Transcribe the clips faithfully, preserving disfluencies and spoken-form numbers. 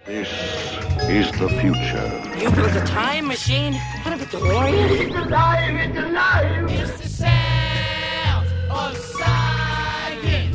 This is the future. You built a time machine? What about DeLorean? It's alive! It's alive! It's the sound of science!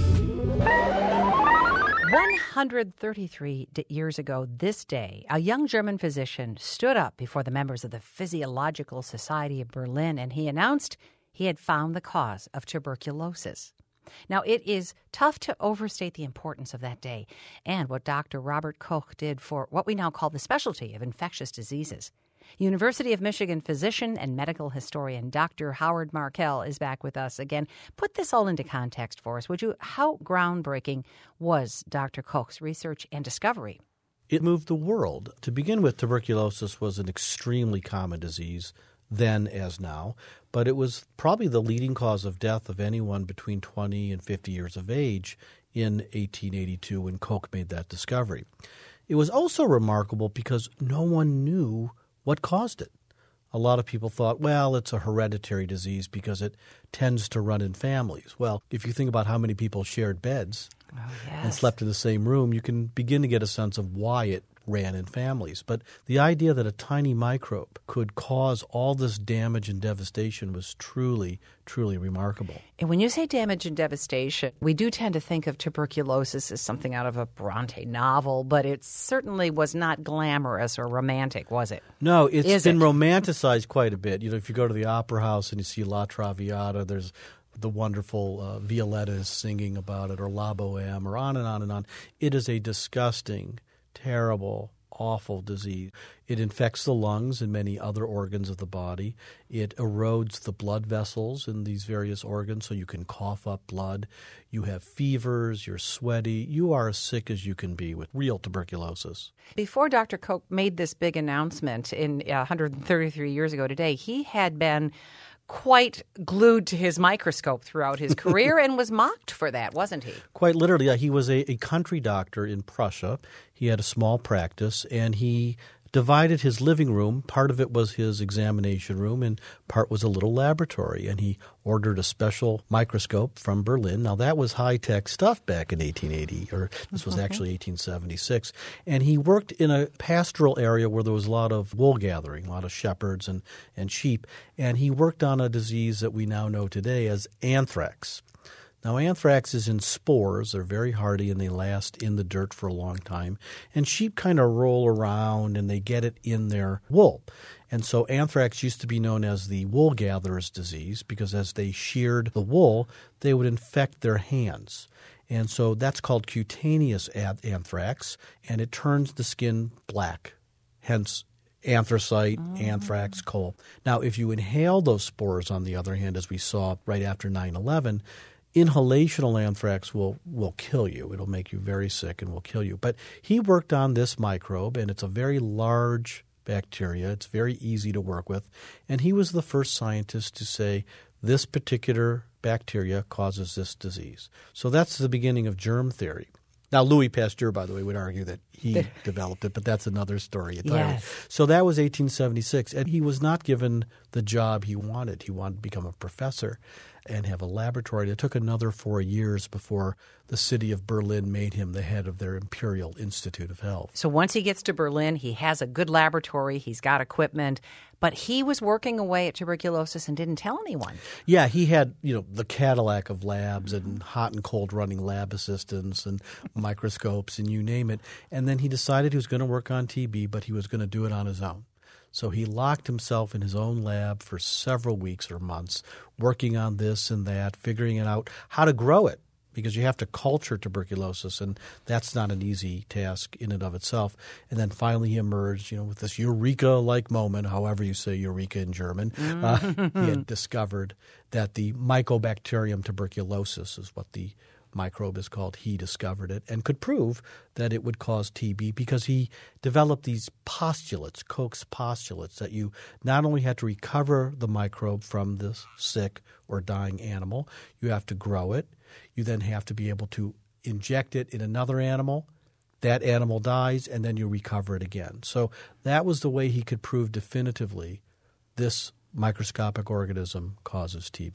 one hundred thirty-three d- years ago this day, a young German physician stood up before the members of the Physiological Society of Berlin, and he announced he had found the cause of tuberculosis. Now, it is tough to overstate the importance of that day and what Doctor Robert Koch did for what we now call the specialty of infectious diseases. University of Michigan physician and medical historian Doctor Howard Markel is back with us again. Put this all into context for us, would you? How groundbreaking was Doctor Koch's research and discovery? It moved the world. To begin with, tuberculosis was an extremely common disease then as now, but it was probably the leading cause of death of anyone between twenty and fifty years of age in eighteen eighty-two when Koch made that discovery. It was also remarkable because no one knew what caused it. A lot of people thought, well, it's a hereditary disease because it tends to run in families. Well, if you think about how many people shared beds Oh, yes. and slept in the same room, you can begin to get a sense of why it ran in families. But the idea that a tiny microbe could cause all this damage and devastation was truly, truly remarkable. And when you say damage and devastation, we do tend to think of tuberculosis as something out of a Bronte novel, but it certainly was not glamorous or romantic, was it? No, it's Is been it? romanticized quite a bit. You know, if you go to the Opera House and you see La Traviata, there's the wonderful uh, Violetta is singing about it, or La Boheme, or on and on and on. It is a disgusting, terrible, awful disease. It infects the lungs and many other organs of the body. It erodes the blood vessels in these various organs, so you can cough up blood. You have fevers, you're sweaty. You are as sick as you can be with real tuberculosis. Before Doctor Koch made this big announcement in uh, one hundred thirty-three years ago today, he had been quite glued to his microscope throughout his career and was mocked for that, wasn't he? Quite literally. He was a, a country doctor in Prussia. He had a small practice, and he divided his living room. Part of it was his examination room, and part was a little laboratory. And he ordered a special microscope from Berlin. Now, that was high-tech stuff back in eighteen eighty, or this was actually eighteen seventy-six. And he worked in a pastoral area where there was a lot of wool gathering, a lot of shepherds and, and sheep. And he worked on a disease that we now know today as anthrax. Now, anthrax is in spores. They're very hardy, and they last in the dirt for a long time. And sheep kind of roll around, and they get it in their wool. And so anthrax used to be known as the wool gatherer's disease because as they sheared the wool, they would infect their hands. And so that's called cutaneous anthrax, and it turns the skin black, hence anthracite, mm. anthrax, coal. Now, if you inhale those spores, on the other hand, as we saw right after nine eleven, inhalational anthrax will, will kill you. It'll make you very sick and will kill you. But he worked on this microbe, and it's a very large bacteria. It's very easy to work with. And he was the first scientist to say this particular bacteria causes this disease. So that's the beginning of germ theory. Now, Louis Pasteur, by the way, would argue that he developed it, but that's another story entirely. Yes. So that was eighteen seventy-six, and he was not given the job he wanted. He wanted to become a professor and have a laboratory. It took another four years before the city of Berlin made him the head of their Imperial Institute of Health. So once he gets to Berlin, he has a good laboratory, he's got equipment, but he was working away at tuberculosis and didn't tell anyone. Yeah, he had, you know, the Cadillac of labs and hot and cold running lab assistants and microscopes and you name it. And then he decided he was going to work on T B, but he was going to do it on his own. So he locked himself in his own lab for several weeks or months, working on this and that, figuring out how to grow it, because you have to culture tuberculosis, and that's not an easy task in and of itself. And then finally he emerged, you know, with this eureka-like moment, however you say eureka in German. Mm-hmm. Uh, he had discovered that the Mycobacterium tuberculosis is what the microbe is called. He discovered it and could prove that it would cause T B because he developed these postulates, Koch's postulates, that you not only had to recover the microbe from this sick or dying animal, you have to grow it. You then have to be able to inject it in another animal. That animal dies, and then you recover it again. So that was the way he could prove definitively this microscopic organism causes T B.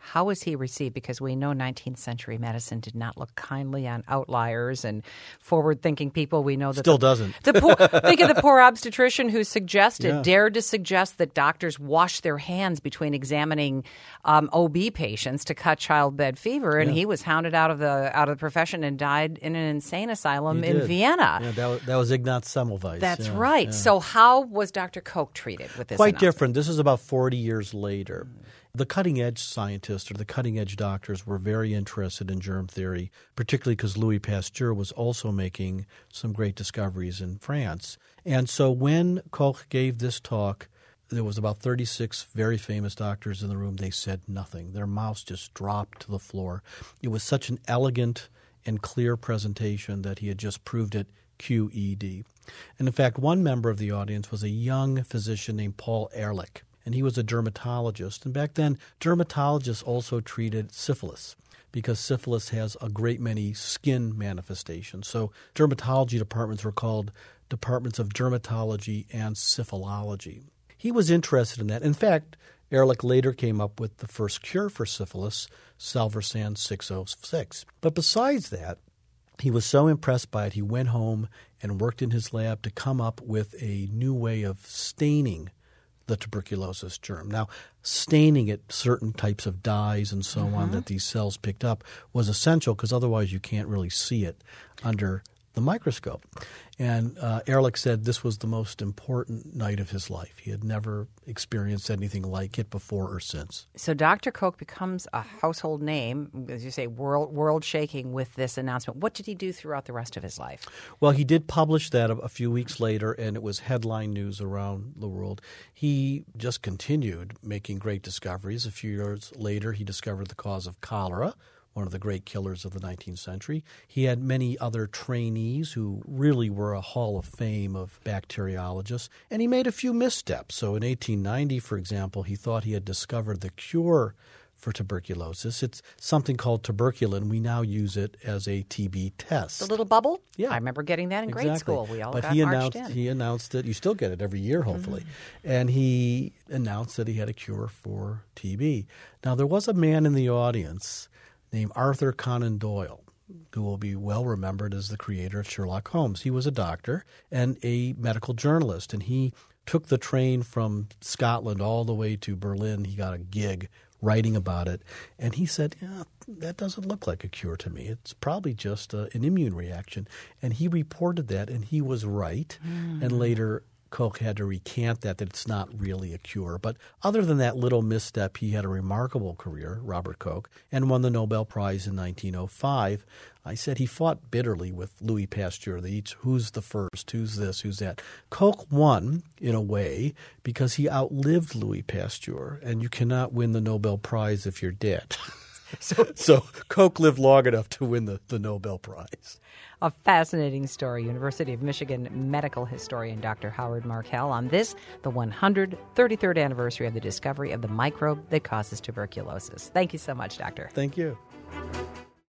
How was he received? Because we know nineteenth century medicine did not look kindly on outliers and forward-thinking people. We know that Still the, doesn't. The poor, think of the poor obstetrician who suggested, Yeah. dared to suggest that doctors wash their hands between examining um, O B patients to cut childbed fever, and Yeah. he was hounded out of the out of the profession and died in an insane asylum He in did. Vienna. Yeah, that was, that was Ignaz Semmelweis. That's yeah, right. yeah. So how was Doctor Koch treated with this? Quite announcement? different. This is about forty years later. The cutting-edge scientists or the cutting-edge doctors were very interested in germ theory, particularly because Louis Pasteur was also making some great discoveries in France. And so when Koch gave this talk, there was about thirty-six very famous doctors in the room. They said nothing. Their mouths just dropped to the floor. It was such an elegant and clear presentation that he had just proved it Q E D. And in fact, one member of the audience was a young physician named Paul Ehrlich, and he was a dermatologist. And back then, dermatologists also treated syphilis because syphilis has a great many skin manifestations. So dermatology departments were called departments of dermatology and syphilology. He was interested in that. In fact, Ehrlich later came up with the first cure for syphilis, Salvarsan six oh six. But besides that, he was so impressed by it, he went home and worked in his lab to come up with a new way of staining the tuberculosis germ. Now, staining it certain types of dyes and so Mm-hmm. on that these cells picked up was essential because otherwise you can't really see it under the microscope. And uh, Ehrlich said this was the most important night of his life. He had never experienced anything like it before or since. So Doctor Koch becomes a household name, as you say, world world shaking with this announcement. What did he do throughout the rest of his life? Well, he did publish that a, a few weeks later, and it was headline news around the world. He just continued making great discoveries. A few years later, he discovered the cause of cholera, one of the great killers of the nineteenth century. He had many other trainees who really were a hall of fame of bacteriologists, and he made a few missteps. So in eighteen ninety, for example, he thought he had discovered the cure for tuberculosis. It's something called tuberculin. We now use it as a T B test. The little bubble? Yeah. I remember getting that in grade Exactly. school. We all but got he marched announced in. he announced it. You still get it every year, hopefully. Mm-hmm. And he announced that he had a cure for T B. Now, there was a man in the audience named Arthur Conan Doyle, who will be well remembered as the creator of Sherlock Holmes. He was a doctor and a medical journalist, and he took the train from Scotland all the way to Berlin. He got a gig writing about it, and he said, yeah, that doesn't look like a cure to me. It's probably just uh, an immune reaction. And he reported that, and he was right. Mm. And later Koch had to recant that, that it's not really a cure. But other than that little misstep, he had a remarkable career, Robert Koch, and won the Nobel Prize in nineteen oh five. I said he fought bitterly with Louis Pasteur. They each, who's the first, who's this, who's that. Koch won, in a way, because he outlived Louis Pasteur, and you cannot win the Nobel Prize if you're dead. so, so Koch lived long enough to win the, the Nobel Prize. A fascinating story. University of Michigan medical historian Doctor Howard Markel on this, the one hundred thirty-third anniversary of the discovery of the microbe that causes tuberculosis. Thank you so much, Doctor. Thank you.